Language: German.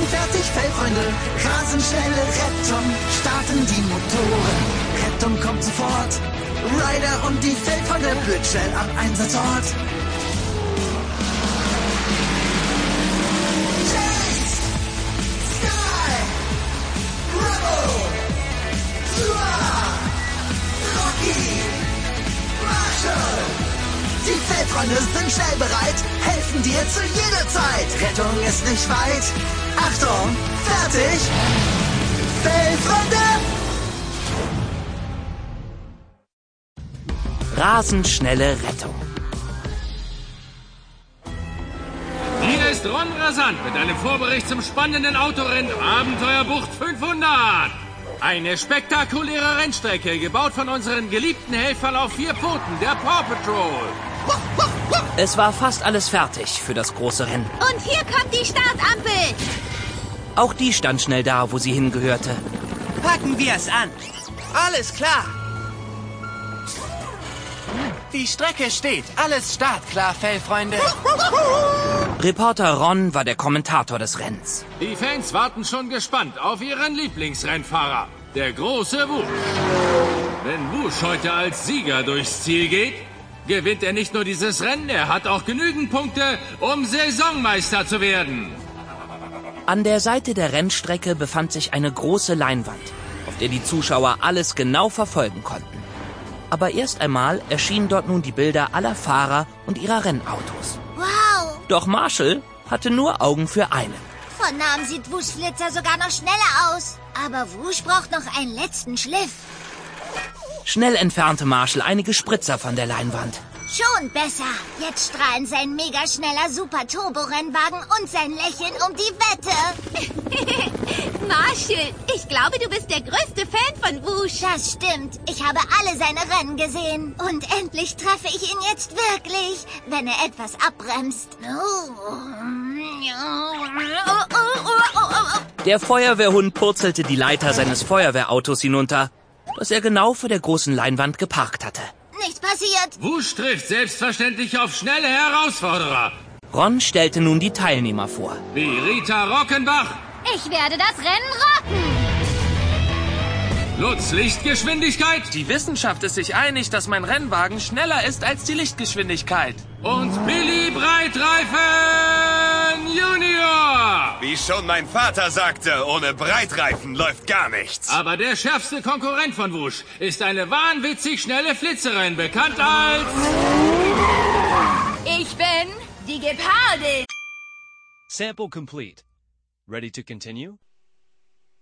fertig, Fellfreunde. Rasend schnelle Rettung, starten die Motoren. Rettung kommt sofort. Ryder und die Fellfreunde blitzschnell am Einsatzort. Chase! Sky! Bravo! Rocky! Marshall! Die Fellfreunde sind schnell bereit, helfen dir zu jeder Zeit. Rettung ist nicht weit. Achtung, fertig! Fellfreunde! Rasend schnelle Rettung. Hier ist Ron Rasant mit einem Vorbericht zum spannenden Autorennen Abenteuerbucht 500. Eine spektakuläre Rennstrecke, gebaut von unseren geliebten Helfern auf 4 Pfoten, der Paw Patrol. Es war fast alles fertig für das große Rennen. Und hier kommt die Startampel. Auch die stand schnell da, wo sie hingehörte. Packen wir es an. Alles klar. Die Strecke steht. Alles startklar, Fellfreunde. Reporter Ron war der Kommentator des Rennens. Die Fans warten schon gespannt auf ihren Lieblingsrennfahrer, der große Wusch. Wenn Wusch heute als Sieger durchs Ziel geht, gewinnt er nicht nur dieses Rennen, er hat auch genügend Punkte, um Saisonmeister zu werden. An der Seite der Rennstrecke befand sich eine große Leinwand, auf der die Zuschauer alles genau verfolgen konnten. Aber erst einmal erschienen dort nun die Bilder aller Fahrer und ihrer Rennautos. Wow. Doch Marshall hatte nur Augen für einen. Von Namen sieht Wuschs Flitzer sogar noch schneller aus. Aber Wusch braucht noch einen letzten Schliff. Schnell entfernte Marshall einige Spritzer von der Leinwand. Schon besser. Jetzt strahlen sein mega schneller Super-Turbo-Rennwagen und sein Lächeln um die Wette. Marshall, ich glaube, du bist der größte Fan von Wusch. Das stimmt. Ich habe alle seine Rennen gesehen. Und endlich treffe ich ihn jetzt wirklich, wenn er etwas abbremst. Der Feuerwehrhund purzelte die Leiter seines Feuerwehrautos hinunter, das er genau vor der großen Leinwand geparkt hatte. Nichts passiert. Wusch trifft selbstverständlich auf schnelle Herausforderer. Ron stellte nun die Teilnehmer vor. Wie Rita Rockenbach, Ich werde das Rennen rocken. Lutz Lichtgeschwindigkeit Die Wissenschaft ist sich einig, dass mein Rennwagen schneller ist als die Lichtgeschwindigkeit. und Billy Breitreifen Junior. Wie schon mein Vater sagte, ohne Breitreifen läuft gar nichts. Aber der schärfste Konkurrent von Wusch ist eine wahnwitzig schnelle Flitzerin, bekannt als... Ich bin die Gepardin. Sample complete. Ready to continue?